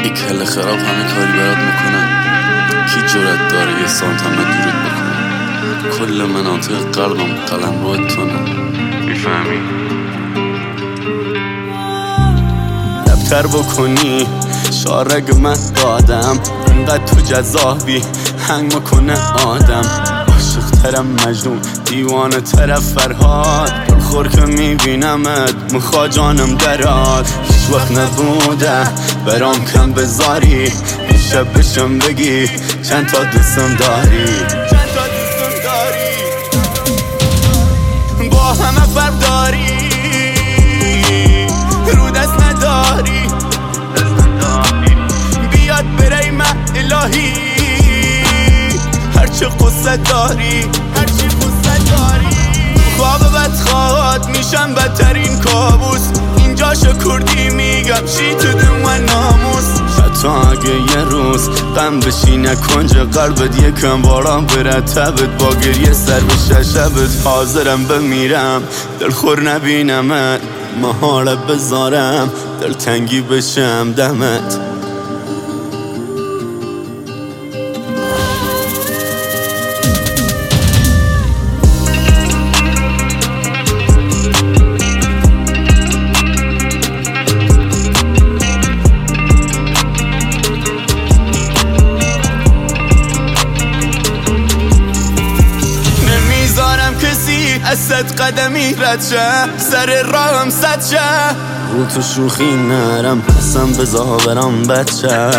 یه کله خراب همه کاری برات میکنن. کی جرأت داره یه سانت هم دورت بکنه؟ کل مناطق قلبم قلم رو تونه. میفهمی؟ دفتر بکنی شارگ من دادم، انقدر تو جذابی هنگ میکنه آدم. عاشق ترم مجنون، دیوانه طرف فرهاد، پرخور که میبینمت مخوا جانم دراد. هیچ وقت نبوده برام کم بذاری، شب بشم بگی چند تا دوستم داری. با همه فرق داری، رو دست نداری، بیاد بری من الهی. هرچه قصه داری، خواب بدخواد میشم بدترین کابوس. اینجا کردی میگم شی تو دم ناموس. حتی اگه یه روز غم بشینه کنج قلبت، یکم باران بره تبت، با گریه سر بشه شبت. حاضرم بمیرم دلخور نبینمت، محاله بذارم دلتنگی بشم دمت. صد قدمی رد شه، سر راهم صد شه. رو تو شوخی نرم قسم بزا برام بچه.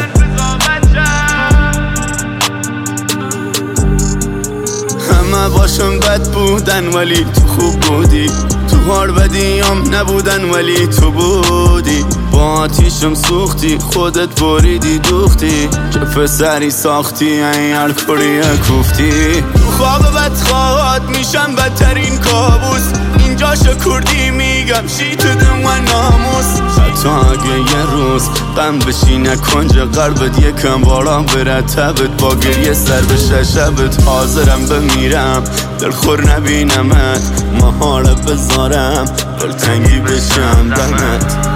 همه باشم بد بودن ولی تو خوب بودی، تو هار بدیام نبودن ولی تو بودی. با آتیشم سوختی خودت بریدی دوختی، چه پسری ساختی این الکلیه کوفتی. تو خواب بدخواد میشم بدترین کابوس. اینجا کردی میگم شی تو دم ناموس. حتی اگه یه روز غم بشینه کنج قلبت، یکم باران بره تبت، با گریه سر بشه شبت. حاضرم بمیرم دلخور نبینمت، محاله بذارم دلتنگی بشم دمت.